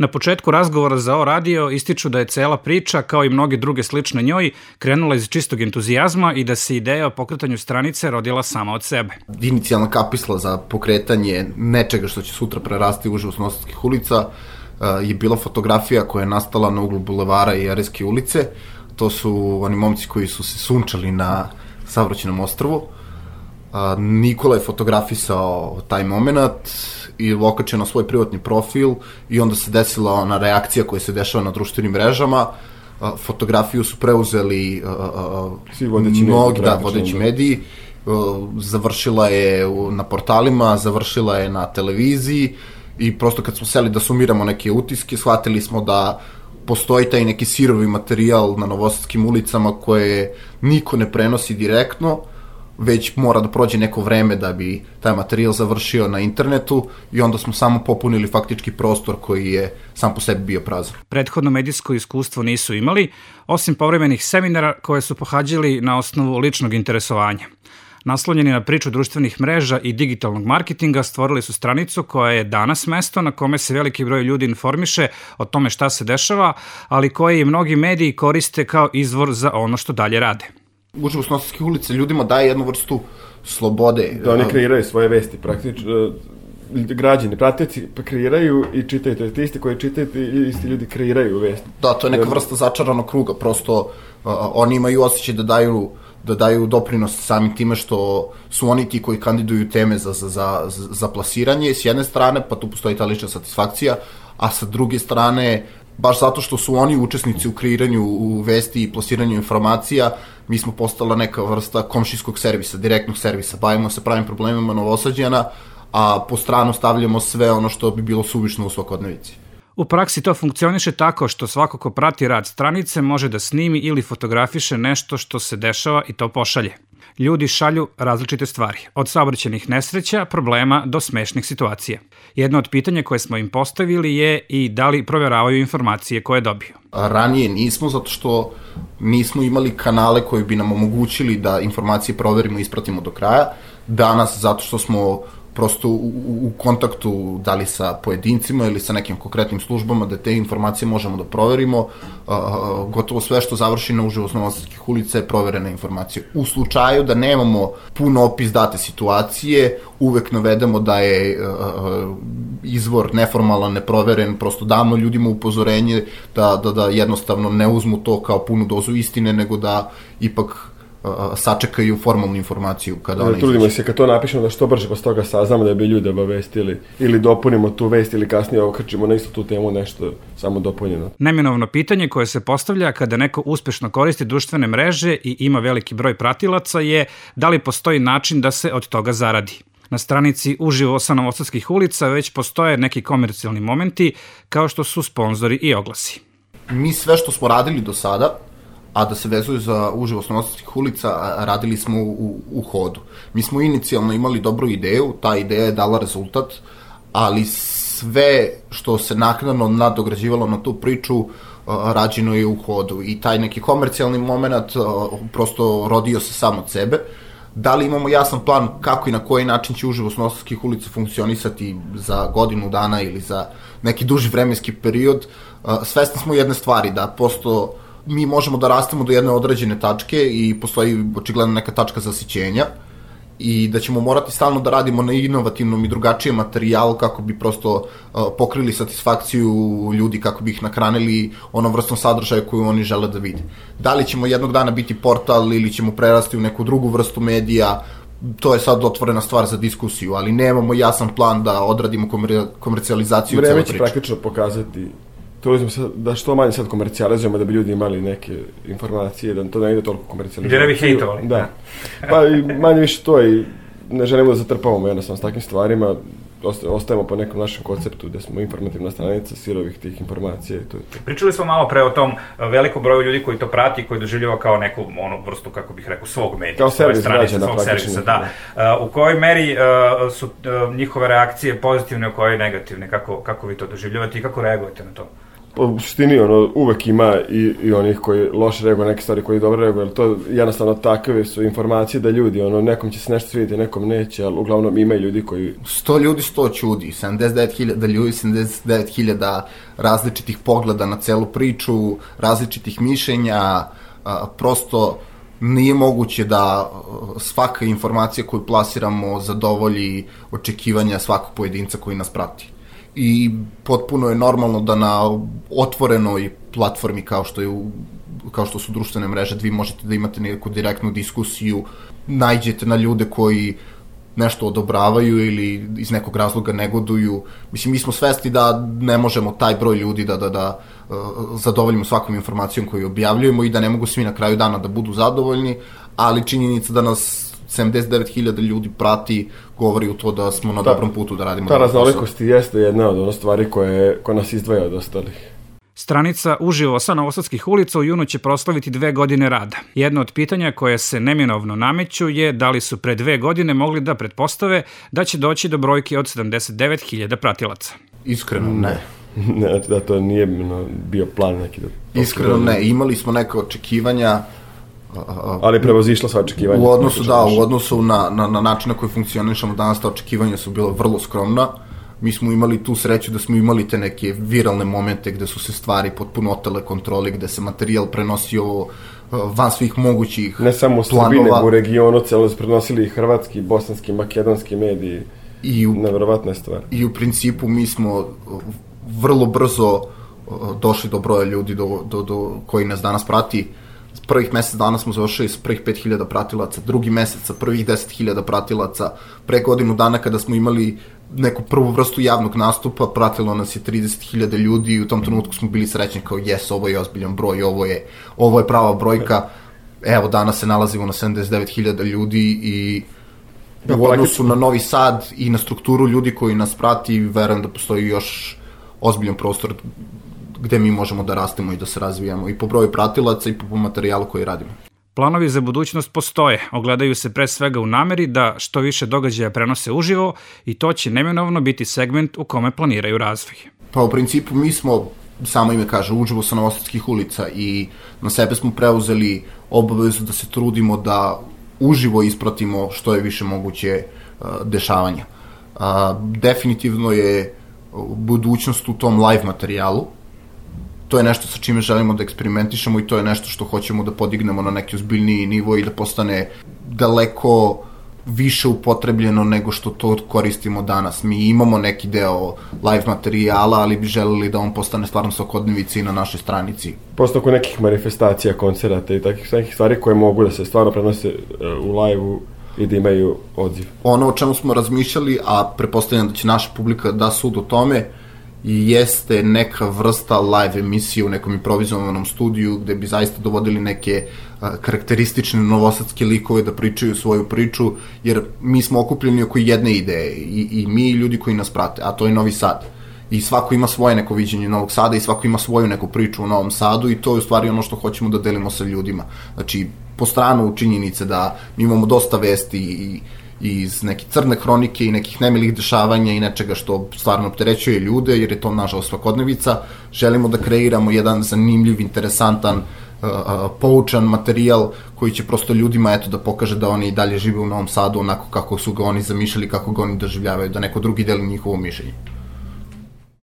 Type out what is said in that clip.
Na početku razgovora za O radio ističu da je cela priča, kao i mnoge druge slične njoj, krenula iz čistog entuzijazma i da se ideja o pokretanju stranice rodila sama od sebe. Inicijalna kapisla za pokretanje nečega što će sutra prerasti u Uživo s Novosadskih ulica je bila fotografija koja je nastala na uglu Bulevara i Jereske ulice. To su oni momci koji su se sunčali na Saobraćajnom ostrvu. Nikola je fotografisao taj moment i okačio na svoj privatni profil i onda se desila ona reakcija koja se dešava na društvenim mrežama. Fotografiju su preuzeli mnogi vodeći mediji. Završila je na portalima, završila je na televiziji i prosto kad smo seli da sumiramo neke utiske, shvatili smo da postoji taj neki sirovi materijal na Novosadskim ulicama koje niko ne prenosi direktno, već mora da prođe neko vreme da bi taj materijal završio na internetu i onda smo samo popunili faktički prostor koji je sam po sebi bio prazan. Prethodno medijsko iskustvo nisu imali, osim povremenih seminara koje su pohađali na osnovu ličnog interesovanja. Naslonjeni na priču društvenih mreža i digitalnog marketinga, stvorili su stranicu koja je danas mesto na kome se veliki broj ljudi informiše o tome šta se dešava, ali koje i mnogi mediji koriste kao izvor za ono što dalje rade. Uživo s Novosadskih ulica ljudima daje jednu vrstu slobode. Da oni kreiraju svoje vesti, praktično. Građani, pratioci kreiraju i čitaju, to je ti isti koji čitaju i isti ljudi kreiraju vesti. Da, to je neka vrsta začaranog kruga, prosto oni imaju osjećaj da daju doprinos samim time što su oni ti koji kandiduju teme za plasiranje s jedne strane, pa tu postoji ta lična satisfakcija, a sa druge strane, baš zato što su oni učesnici u kreiranju vesti i plasiranju informacija, mi smo postala neka vrsta komšijskog servisa, direktnog servisa, bavimo se pravim problemima Novosađana, a po stranu stavljamo sve ono što bi bilo suvišno u svakodnevici. U praksi to funkcioniše tako što svako ko prati rad stranice može da snimi ili fotografiše nešto što se dešava i to pošalje. Ljudi šalju različite stvari, od saobraćajnih nesreća, problema do smešnih situacija. Jedno od pitanja koje smo im postavili je i da li proveravaju informacije koje dobiju. Ranije nismo, zato što nismo imali kanale koji bi nam omogućili da informacije proverimo i ispratimo do kraja. Danas, zato što smo prosto u kontaktu da li sa pojedincima ili sa nekim konkretnim službama da te informacije možemo da proverimo. Gotovo sve što završi na Uživo s Novosadskih ulica je proverena informacija. U slučaju da nemamo pun opis date situacije, uvek navedemo da je izvor neformalan, neproveren, prosto damo ljudima upozorenje da jednostavno ne uzmu to kao punu dozu istine, nego da ipak sačekaju formalnu informaciju kada ona izađe. Trudimo se kad to napišemo da što brže posle toga saznamo da bi ljude obavestili ili dopunimo tu vest ili kasnije okačimo na istu tu temu nešto samo dopunjeno. Neminovno pitanje koje se postavlja kada neko uspešno koristi društvene mreže i ima veliki broj pratilaca je da li postoji način da se od toga zaradi. Na stranici Uživo sa Novosadskih ulica već postoje neki komercijalni momenti kao što su sponzori i oglasi. Mi sve što smo radili do sada, a da se vezuju za Uživo s Novosadskih ulica, radili smo u hodu. Mi smo inicijalno imali dobru ideju, ta ideja je dala rezultat, ali sve što se naknadno nadograđivalo na tu priču rađeno je u hodu i taj neki komercijalni moment prosto rodio se sam od sebe. Da li imamo jasan plan kako i na koji način će Uživo s Novosadskih ulica funkcionisati za godinu dana ili za neki duži vremenski period, svesni smo jedne stvari, da prosto mi možemo da rastemo do jedne određene tačke i postoji očigledno neka tačka zasićenja i da ćemo morati stalno da radimo na inovativnom i drugačijem materijalu kako bi prosto pokrili satisfakciju ljudi, kako bi ih nakranili onom vrstom sadržaja koju oni žele da vide. Da li ćemo jednog dana biti portal ili ćemo prerasti u neku drugu vrstu medija, to je sad otvorena stvar za diskusiju, ali nemamo jasan plan da odradimo komercijalizaciju cele priče. Vreme će praktično pokazati. Trudimo se da što manje sad komercijalizujemo da bi ljudi imali neke informacije, da to ne ide toliko komercijalizujemo. Gdje ne bi hejtovali. Da. Pa i manje više to i ne želimo da zatrpavamo jednostavno s takvim stvarima. Ostajemo po nekom našem konceptu gde smo informativna stranica sirovih tih informacija i to je to. Pričali smo malo pre o tom velikom broju ljudi koji to prati, koji doživljava kao neku vrstu, kako bih rekao, svog medija. Kao servis građana praktično. Servisa, da. U kojoj meri su njihove reakcije pozitivne, u kojoj negativne? Kako vi to doživljavate i kako reagujete na to? U suštini, uvek ima i onih koji loše reaguju, neke stvari koji dobro reaguju, ali to jednostavno takve su informacije da ljudi, nekom će se nešto svidjeti, nekom neće, ali uglavnom ima i ljudi koji... 100 ljudi, 100 čudi, 79.000 ljudi, 79.000 različitih pogleda na celu priču, različitih mišljenja, prosto nije moguće da svaka informacija koju plasiramo zadovolji očekivanja svakog pojedinca koji nas prati. I potpuno je normalno da na otvorenoj platformi kao što su društvene mreže, vi možete da imate neku direktnu diskusiju, naiđete na ljude koji nešto odobravaju ili iz nekog razloga negoduju. Mislim, mi smo svesni da ne možemo taj broj ljudi da zadovoljimo svakom informacijom koju objavljujemo i da ne mogu svi na kraju dana da budu zadovoljni, ali činjenica da nas 79.000 ljudi prati govori u to da smo na dobrom putu da radimo. Ta raznolikost jeste jedna od stvari koja nas izdvaja od ostalih. Stranica Uživo sa Novosadskih ulica u junu će proslaviti 2 godine rada. Jedno od pitanja koje se neminovno nameću je da li su pre 2 godine mogli da pretpostave da će doći do brojke od 79.000 pratilaca. Iskreno ne. Ne, da to nije bio plan neki. Iskreno ne, imali smo neka očekivanja, ali prevazišla sva očekivanja. U odnosu na način na koji funkcionišemo danas, ta očekivanja su bila vrlo skromna. Mi smo imali tu sreću da smo imali te neke viralne momente gde su se stvari potpuno otele kontroli, gde se materijal prenosio van svih mogućih planova. Ne samo u Srbiji, nego u regionu, celo su prenosili i hrvatski, bosanski, makedonski mediji. Nevjerovatna stvar. I u principu mi smo vrlo brzo došli do broja ljudi do koji nas danas prati. Prvih mesec dana smo završili s prvih 5.000 pratilaca, drugi mesec sa prvih 10.000 pratilaca, pre godinu dana kada smo imali neku prvu vrstu javnog nastupa, pratilo nas je 30.000 ljudi i u tom trenutku smo bili srećni kao ovo je ozbiljan broj, ovo je prava brojka. Evo, danas se nalazimo na 79.000 ljudi i u odnosu na Novi Sad i na strukturu ljudi koji nas prati, verujem da postoji još ozbiljan prostor gde mi možemo da rastemo i da se razvijamo i po broju pratilaca i po materijalu koji radimo. Planovi za budućnost postoje, ogledaju se pre svega u nameri da što više događaja prenose uživo i to će neminovno biti segment u kome planiraju razvoj. Pa u principu mi smo, samo ime kaže, Uživo sa Novosadskih ulica i na sebe smo preuzeli obavezu da se trudimo da uživo ispratimo što je više moguće dešavanja. Definitivno je budućnost u tom live materijalu. To je nešto sa čime želimo da eksperimentišemo i to je nešto što hoćemo da podignemo na neki ozbiljniji nivo i da postane daleko više upotrebljeno nego što to koristimo danas. Mi imamo neki deo live materijala, ali bi želeli da on postane stvarno svakodnevica i na našoj stranici. Posto oko nekih manifestacija, koncerata i takih nekih stvari koje mogu da se stvarno prenose u live-u i da imaju odziv. Ono o čemu smo razmišljali, a pretpostavljam da će naša publika da sud o tome, jeste neka vrsta live emisije u nekom improvizovanom studiju gde bi zaista dovodili neke karakteristične novosadske likove da pričaju svoju priču, jer mi smo okupljeni oko jedne ideje i mi i ljudi koji nas prate, a to je Novi Sad. I svako ima svoje neko viđenje Novog Sada i svako ima svoju neku priču o Novom Sadu i to je u stvari ono što hoćemo da delimo sa ljudima. Znači, po stranu činjenice da mi imamo dosta vesti i iz neke crne hronike i nekih nemilih dešavanja i nečega što stvarno opterećuje ljude, jer je to nažalost svakodnevica. Želimo da kreiramo jedan zanimljiv, interesantan, poučan materijal koji će prosto ljudima da pokaže da oni i dalje žive u Novom Sadu onako kako su ga oni zamišljali, kako ga oni doživljavaju, da neko drugi deli njihovo mišljenje.